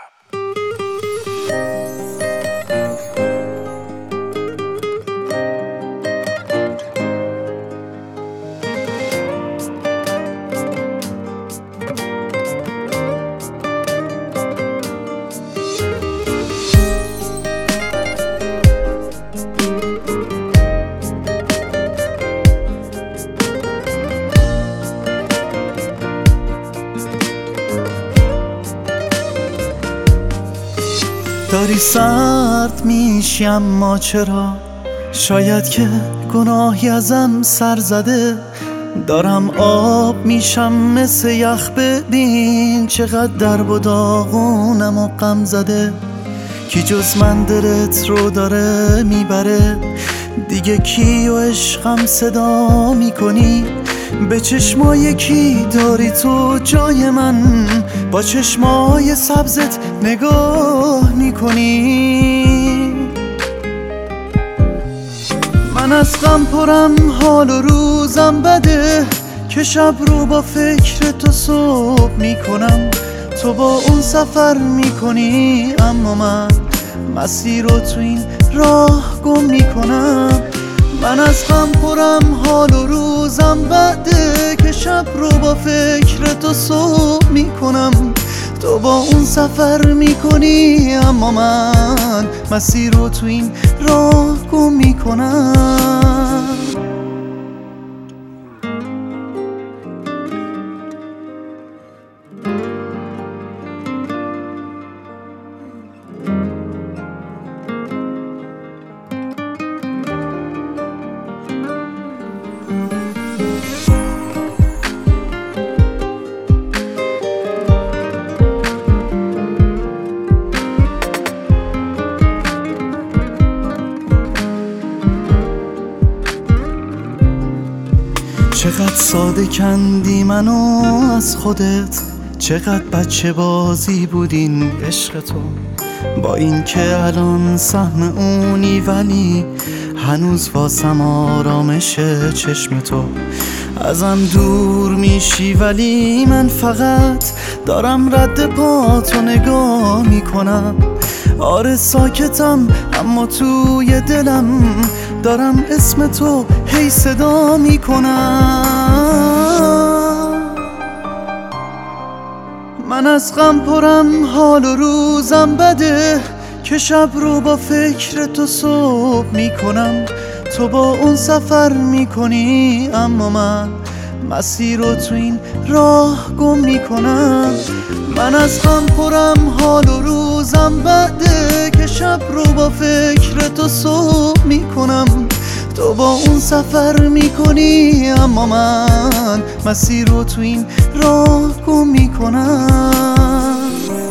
داری سرد میشی اما چرا؟ شاید که گناهی ازم سر زده. دارم آب میشم مثل یخ، ببین چقدر درب و داغونم و غم زده. کی جز من دلت رو داره میبره؟ دیگه کی و عشقم صدا میکنی؟ به چشمای کی داری تو جای من؟ با چشمای سبزت نگاه میکنی؟ من از غم پرم، حال و روزم بده، که شب رو با فکر تو صبح میکنم. تو با اون سفر میکنی اما من مسیر رو تو این راه گم میکنم. من از غم پرم، حال و روزم بده، که شب رو با فکر تو صبح میکنم. تو با اون سفر میکنی اما من مسیر رو تو این راه گم میکنم. چقدر ساده کندی منو از خودت، چقدر بچه بازی بود این عشق تو. با این که الان سهم اونی ولی هنوز واسم آرامش چشم تو. ازم دور میشی ولی من فقط دارم رد پاتو نگاه میکنم. آره ساکتم اما توی دلم دارم اسم تو هی صدا میکنم. من از غم پرم، حال و روزم بده، که شب رو با فکر تو صبح میکنم. تو با اون سفر میکنی اما من مسیر رو تو این راه گم میکنم. من از غم پرم، حال و روزم بده، که شب رو با فکر تو صبح میکنم. تو با اون سفر میکنی اما من مسیر رو تو این راه گم میکنم.